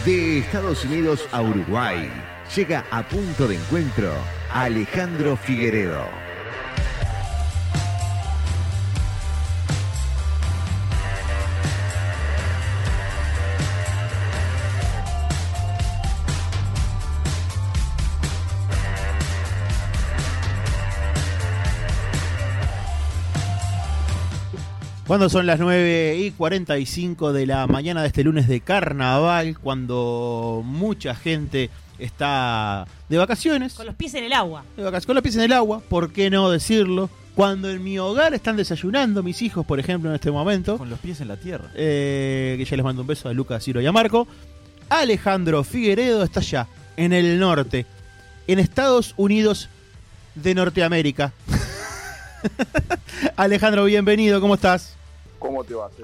De Estados Unidos a Uruguay, llega a Punto de Encuentro Alejandro Figueredo. Cuando son las 9:45 de la mañana de este lunes de carnaval, cuando mucha gente está de vacaciones. Con los pies en el agua. Con los pies en el agua, ¿por qué no decirlo? Cuando en mi hogar están desayunando mis hijos, por ejemplo, en este momento. Con los pies en la tierra. Que ya les mando un beso a Lucas, Ciro y a Marco. Alejandro Figueredo está allá, en el norte, en Estados Unidos de Norteamérica. Alejandro, bienvenido, ¿cómo estás? ¿Cómo te va?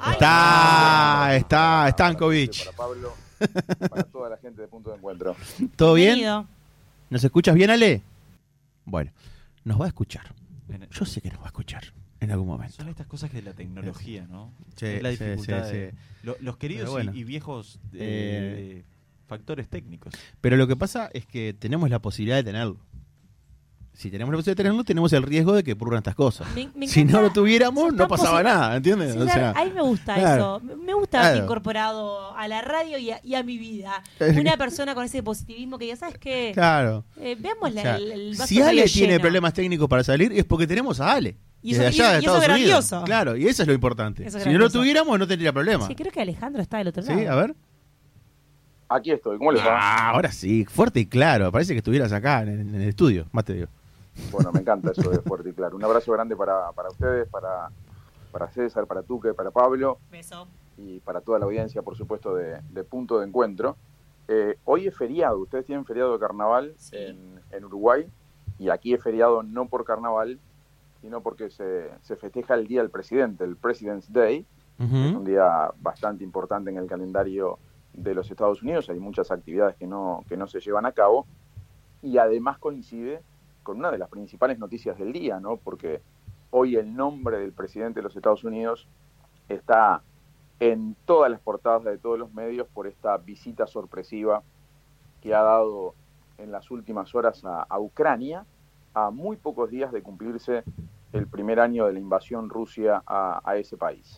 Está Stankovic. Para Pablo, para toda la gente de Punto de Encuentro. ¿Todo bien? Bienvenido. ¿Nos escuchas bien, Ale? Bueno, nos va a escuchar. Yo sé que nos va a escuchar en algún momento. Son estas cosas que de la tecnología, ¿no? Sí, es la dificultad sí. de los queridos bueno. y viejos factores técnicos. Pero lo que pasa es que tenemos la posibilidad de tenerlo. Si tenemos la posibilidad de tenerlo, tenemos el riesgo de que ocurran estas cosas. Me si encanta, no lo tuviéramos, no pasaba nada, ¿entiendes? Sí, O sea, a mí me gusta claro, eso. Me gusta claro. haber incorporado a la radio y a mi vida una persona con ese positivismo que ya sabes que claro. veamos O sea, el vaso si Ale medio tiene lleno. problemas técnicos para salir, es porque tenemos a Ale. Y desde eso- allá de y eso es Estados Unidos. grandioso. Claro, y eso es lo importante. Eso es Si no lo grandioso. tuviéramos, no tendría problema. Sí, creo que Alejandro está del otro lado. Sí, a ver. Aquí estoy, ¿cómo les va? Ahora sí, fuerte y claro. Parece que estuvieras acá en el estudio, más te digo. Bueno, me encanta eso de fuerte y claro. Un abrazo grande para ustedes, para César, para Tuque, para Pablo Beso. y para toda la audiencia, por supuesto, de Punto de Encuentro. Hoy es feriado, ustedes tienen feriado de carnaval Sí. en Uruguay y aquí es feriado no por carnaval, sino porque se festeja el Día del Presidente, el President's Day. Es un día bastante importante en el calendario de los Estados Unidos, hay muchas actividades que no se llevan a cabo y además coincide con una de las principales noticias del día, ¿no? Porque hoy el nombre del presidente de los Estados Unidos está en todas las portadas de todos los medios por esta visita sorpresiva que ha dado en las últimas horas a Ucrania, a muy pocos días de cumplirse el primer año de la invasión Rusia a ese país.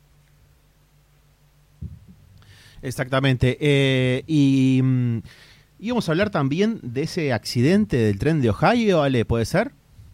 Exactamente. Íbamos a hablar también de ese accidente del tren de Ohio, Ale, ¿puede ser?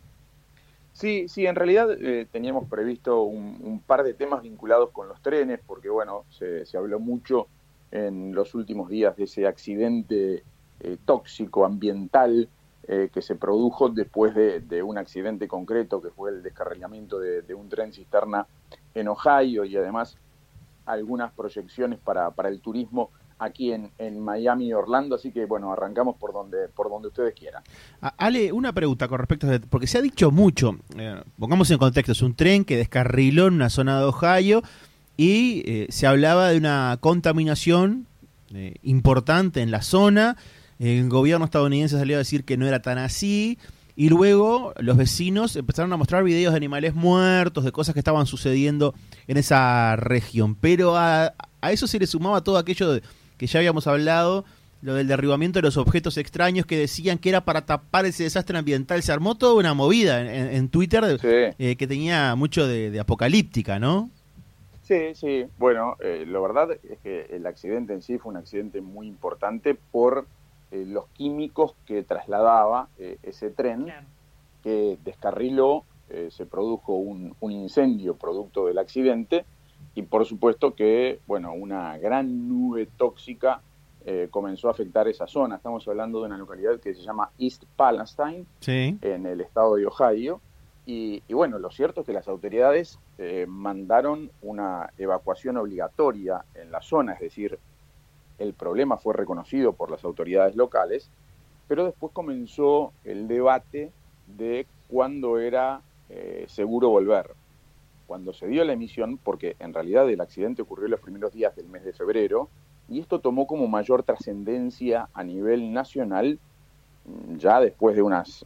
Sí, en realidad teníamos previsto un par de temas vinculados con los trenes, porque bueno, se habló mucho en los últimos días de ese accidente tóxico ambiental que se produjo después de un accidente concreto, que fue el descarrilamiento de un tren cisterna en Ohio, y además algunas proyecciones para el turismo aquí en Miami y Orlando, así que bueno, arrancamos por donde ustedes quieran. Ale, una pregunta con respecto a... Porque se ha dicho mucho, pongamos en contexto, es un tren que descarriló en una zona de Ohio y se hablaba de una contaminación importante en la zona. El gobierno estadounidense salió a decir que no era tan así, y luego los vecinos empezaron a mostrar videos de animales muertos, de cosas que estaban sucediendo en esa región. Pero a eso se le sumaba todo aquello que ya habíamos hablado, lo del derribamiento de los objetos extraños que decían que era para tapar ese desastre ambiental. Se armó toda una movida en Twitter Sí. que tenía mucho de apocalíptica, ¿no? Sí. Bueno, la verdad es que el accidente en sí fue un accidente muy importante por los químicos que trasladaba ese tren, Claro. que descarriló, se produjo un incendio producto del accidente y por supuesto que, bueno, una gran nube tóxica comenzó a afectar esa zona. Estamos hablando de una localidad que se llama East Palestine, Sí. en el estado de Ohio, y bueno, lo cierto es que las autoridades mandaron una evacuación obligatoria en la zona, es decir, el problema fue reconocido por las autoridades locales, pero después comenzó el debate de cuándo era seguro volver. Cuando se dio la emisión, porque en realidad el accidente ocurrió los primeros días del mes de febrero, y esto tomó como mayor trascendencia a nivel nacional ya después de unos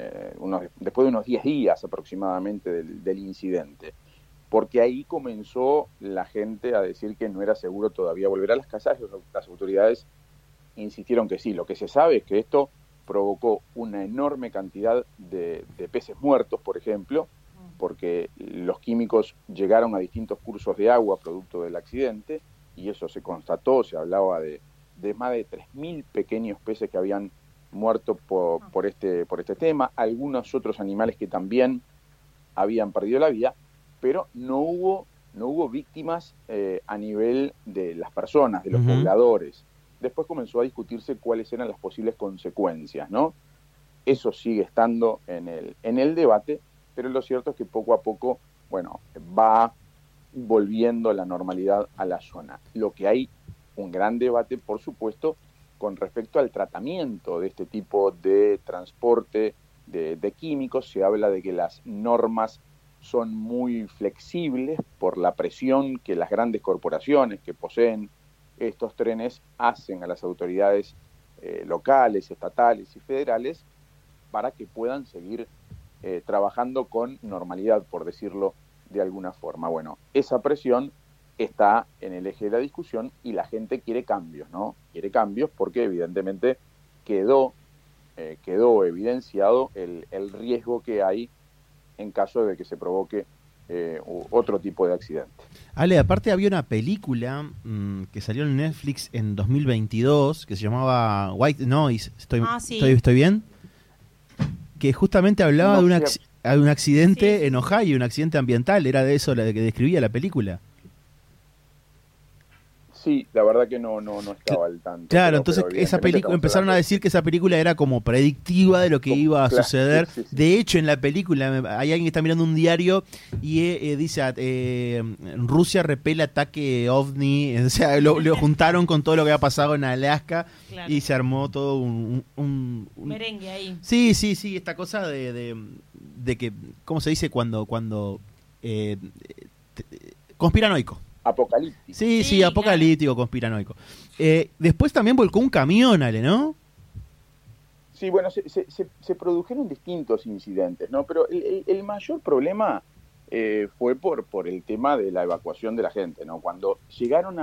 10 días aproximadamente del incidente, porque ahí comenzó la gente a decir que no era seguro todavía volver a las casas. Las autoridades insistieron que sí. Lo que se sabe es que esto provocó una enorme cantidad de peces muertos, por ejemplo, porque los químicos llegaron a distintos cursos de agua producto del accidente, y eso se constató. Se hablaba de más de 3.000 pequeños peces que habían muerto por este tema, algunos otros animales que también habían perdido la vida, pero no hubo víctimas a nivel de las personas, de los pobladores. Después comenzó a discutirse cuáles eran las posibles consecuencias, ¿no? Eso sigue estando en el debate, pero lo cierto es que poco a poco, bueno, va volviendo la normalidad a la zona. Lo que hay un gran debate, por supuesto, con respecto al tratamiento de este tipo de transporte de químicos. Se habla de que las normas son muy flexibles por la presión que las grandes corporaciones que poseen estos trenes hacen a las autoridades locales, estatales y federales para que puedan seguir trabajando con normalidad, por decirlo de alguna forma. Bueno, esa presión está en el eje de la discusión y la gente quiere cambios, ¿no? Quiere cambios porque evidentemente quedó evidenciado el riesgo que hay en caso de que se provoque otro tipo de accidente. Ale, aparte había una película que salió en Netflix en 2022 que se llamaba White Noise. ¿Estoy bien? Que justamente hablaba de un accidente en Ohio, un accidente ambiental. Era de eso la que describía la película. Sí, la verdad que no estaba al tanto. Claro, entonces esa película empezaron a decir que esa película era como predictiva de lo que iba a suceder. Sí. De hecho, en la película hay alguien que está mirando un diario y dice Rusia repele ataque ovni. O sea, lo juntaron con todo lo que había pasado en Alaska, claro, y se armó todo un merengue ahí. Sí, esta cosa de que, ¿cómo se dice cuando conspiranoico? Apocalíptico. Sí, apocalíptico, claro, conspiranoico. Después también volcó un camión, Ale, ¿no? Sí, bueno, se produjeron distintos incidentes, ¿no? Pero el mayor problema fue por el tema de la evacuación de la gente, ¿no? Cuando llegaron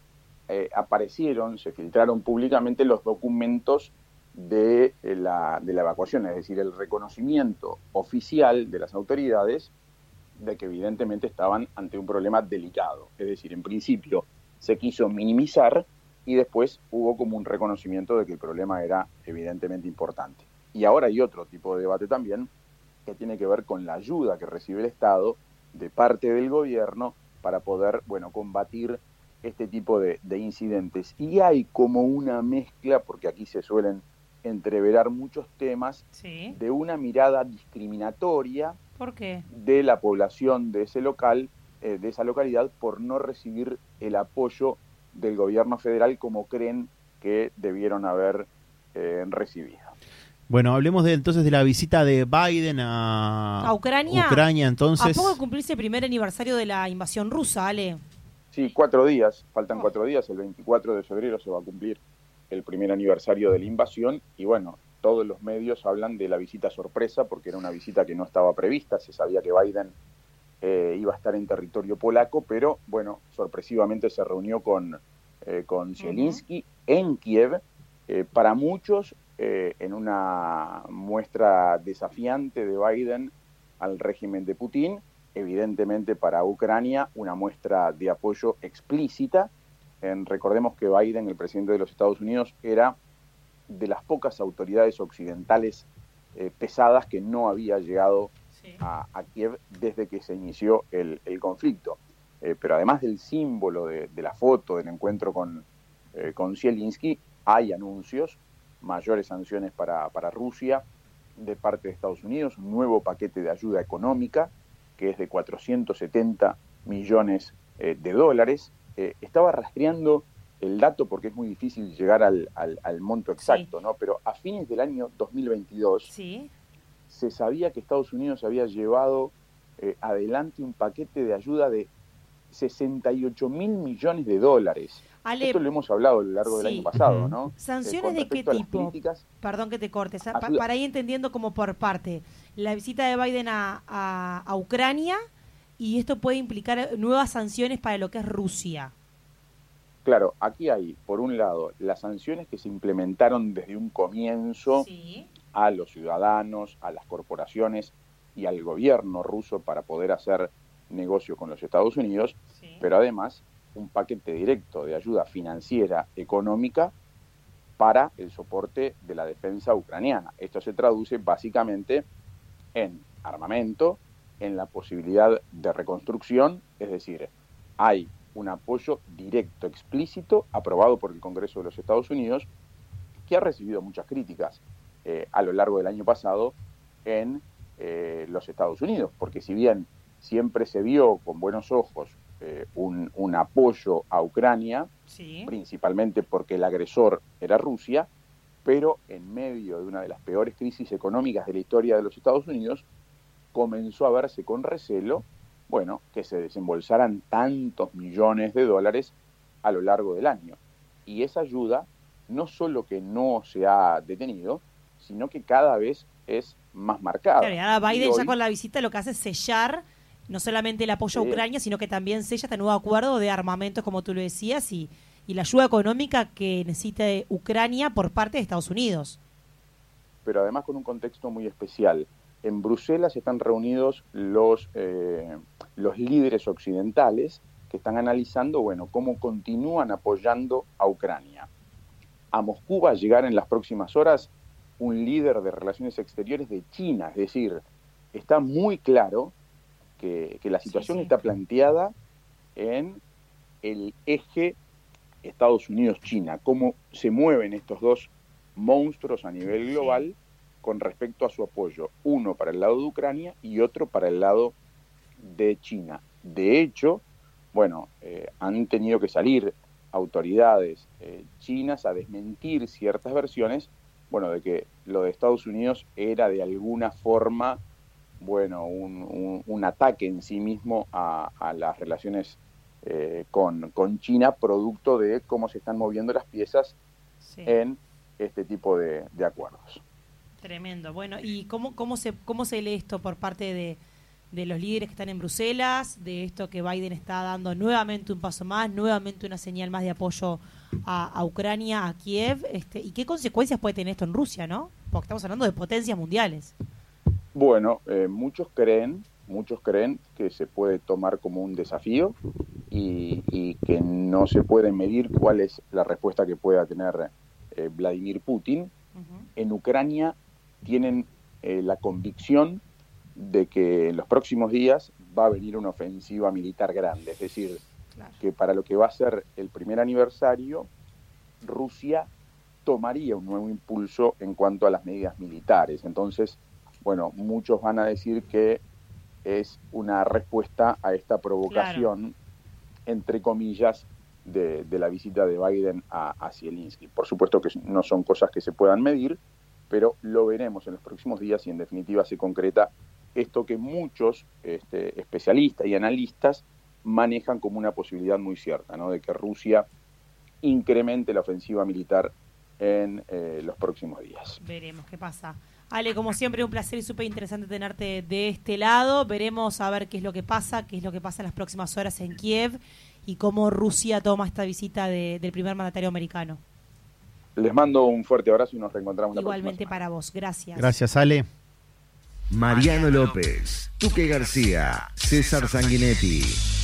se filtraron públicamente los documentos de la evacuación, es decir, el reconocimiento oficial de las autoridades de que evidentemente estaban ante un problema delicado. Es decir, en principio se quiso minimizar y después hubo como un reconocimiento de que el problema era evidentemente importante. Y ahora hay otro tipo de debate también que tiene que ver con la ayuda que recibe el Estado de parte del gobierno para poder, bueno, combatir este tipo de incidentes. Y hay como una mezcla, porque aquí se suelen entreverar muchos temas, sí, de una mirada discriminatoria. ¿Por qué? De la población de ese local, de esa localidad, por no recibir el apoyo del gobierno federal como creen que debieron haber recibido. Bueno, hablemos entonces de la visita de Biden a Ucrania. Entonces, ¿A poco de cumplirse el primer aniversario de la invasión rusa, Ale? Sí, 4 días, faltan 4 días, el 24 de febrero se va a cumplir el primer aniversario de la invasión y bueno, todos los medios hablan de la visita sorpresa porque era una visita que no estaba prevista. Se sabía que Biden iba a estar en territorio polaco, pero bueno, sorpresivamente se reunió con Zelensky en Kiev. Para muchos, en una muestra desafiante de Biden al régimen de Putin, evidentemente para Ucrania una muestra de apoyo explícita. Recordemos que Biden, el presidente de los Estados Unidos, era de las pocas autoridades occidentales pesadas que no había llegado a Kiev desde que se inició el conflicto. Pero además del símbolo de la foto del encuentro con Zelensky, hay anuncios, mayores sanciones para Rusia de parte de Estados Unidos, un nuevo paquete de ayuda económica que es de 470 millones de dólares. Estaba rastreando el dato porque es muy difícil llegar al monto exacto, sí, ¿no? Pero a fines del año 2022 sí, se sabía que Estados Unidos había llevado adelante un paquete de ayuda de 68 mil millones de dólares. Ale, esto lo hemos hablado a lo largo del año pasado, ¿no? ¿Sanciones de qué tipo? Perdón que te cortes, para ir entendiendo como por parte. La visita de Biden a Ucrania, y esto puede implicar nuevas sanciones para lo que es Rusia. Claro, aquí hay, por un lado, las sanciones que se implementaron desde un comienzo Sí. a los ciudadanos, a las corporaciones y al gobierno ruso para poder hacer negocio con los Estados Unidos, Sí. pero además un paquete directo de ayuda financiera, económica, para el soporte de la defensa ucraniana. Esto se traduce básicamente en armamento, en la posibilidad de reconstrucción, es decir, hay un apoyo directo, explícito, aprobado por el Congreso de los Estados Unidos, que ha recibido muchas críticas a lo largo del año pasado en los Estados Unidos, porque si bien siempre se vio con buenos ojos un apoyo a Ucrania, Sí. principalmente porque el agresor era Rusia, pero en medio de una de las peores crisis económicas de la historia de los Estados Unidos, comenzó a verse con recelo, bueno, que se desembolsaran tantos millones de dólares a lo largo del año. Y esa ayuda no solo que no se ha detenido, sino que cada vez es más marcada. Claro, y ahora Biden Y ya hoy, con la visita lo que hace es sellar no solamente el apoyo a Sí. Ucrania, sino que también sella este nuevo acuerdo de armamentos, como tú lo decías, y la ayuda económica que necesita Ucrania por parte de Estados Unidos. pero además con un contexto muy especial. En Bruselas están reunidos los líderes occidentales que están analizando, bueno, cómo continúan apoyando a Ucrania. A Moscú va a llegar en las próximas horas un líder de relaciones exteriores de China, es decir, está muy claro que la situación Sí. está planteada en el eje Estados Unidos-China, cómo se mueven estos dos monstruos a nivel global con respecto a su apoyo, uno para el lado de Ucrania y otro para el lado de China. De hecho, bueno, han tenido que salir autoridades chinas a desmentir ciertas versiones, bueno, de que lo de Estados Unidos era de alguna forma, bueno, un ataque en sí mismo a las relaciones con China, producto de cómo se están moviendo las piezas Sí. en este tipo de acuerdos. Tremendo. Bueno, ¿y cómo se lee esto por parte de los líderes que están en Bruselas, de esto que Biden está dando nuevamente un paso más, nuevamente una señal más de apoyo a Ucrania, a Kiev, y qué consecuencias puede tener esto en Rusia, ¿no? Porque estamos hablando de potencias mundiales. Bueno, muchos creen que se puede tomar como un desafío y que no se puede medir cuál es la respuesta que pueda tener Vladimir Putin. Ujú. En Ucrania tienen la convicción de que en los próximos días va a venir una ofensiva militar grande, es decir, Claro. que para lo que va a ser el primer aniversario, Rusia tomaría un nuevo impulso en cuanto a las medidas militares. Entonces, bueno, muchos van a decir que es una respuesta a esta provocación, entre comillas, de la visita de Biden a Zelensky. Por supuesto que no son cosas que se puedan medir, pero lo veremos en los próximos días y en definitiva se concreta esto que muchos especialistas y analistas manejan como una posibilidad muy cierta, ¿no? De que Rusia incremente la ofensiva militar en los próximos días. Veremos qué pasa. Ale, como siempre, un placer y súper interesante tenerte de este lado. Veremos a ver qué es lo que pasa en las próximas horas en Kiev y cómo Rusia toma esta visita del primer mandatario americano. Les mando un fuerte abrazo y nos reencontramos la Igualmente próxima para vos. Gracias. Gracias, Ale. Mariano López, Tuque García, César Sanguinetti.